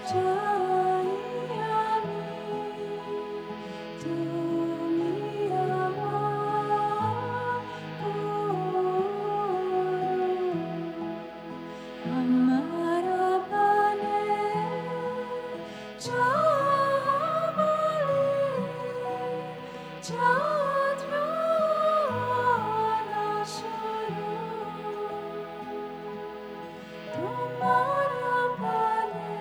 Jai Ami, Tumi Amar Guru, Amara Bane Jabali, Chadrana Shuru, Amara Bane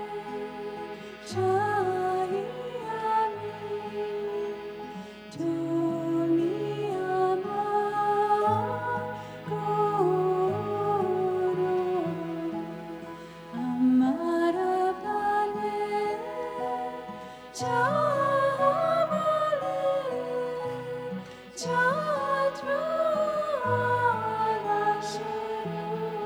Jai Ami, Tumi Amar Guru, Amara Bane Jabali, Chadrana Shuru.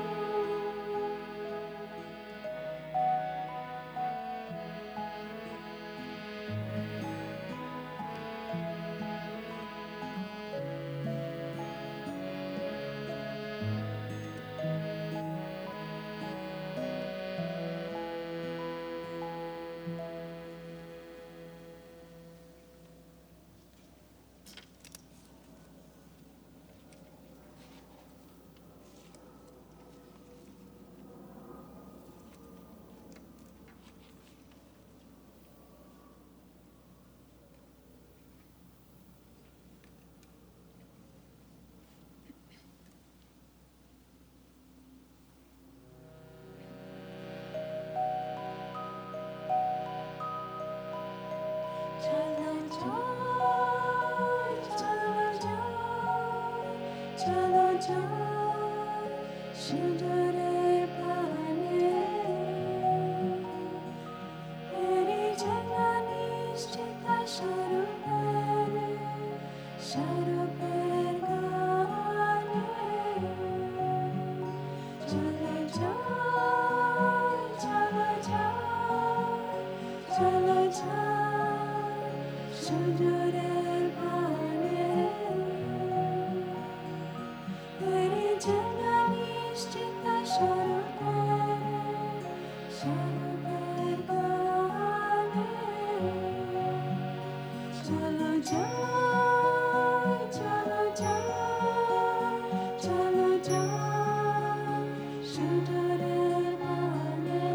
Chalo joy, chalo joy, chalo joy, Shudare Bhane, Meri Janani Shita Sharupere, Sharuper Gane, Chalo joy, chalo joy, chalo joy, Shudare Bhane, Meri Janani Shita Sharupere, Sharuper Gane, Chalo joy, chalo joy, chalo joy, Shudare Bhane,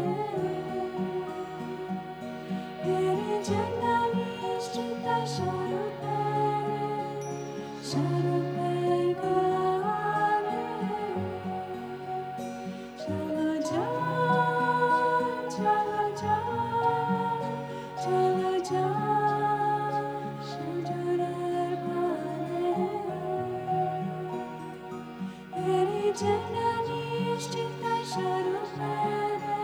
Meri Janani Shita Sharupere, Sharuper Gane, Chalo joy, chalo joy, chalo joy, Shudare Bhane, Meri Janani Shita Sharupere,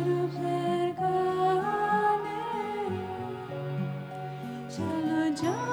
Sharuper Gane, Chalo joy.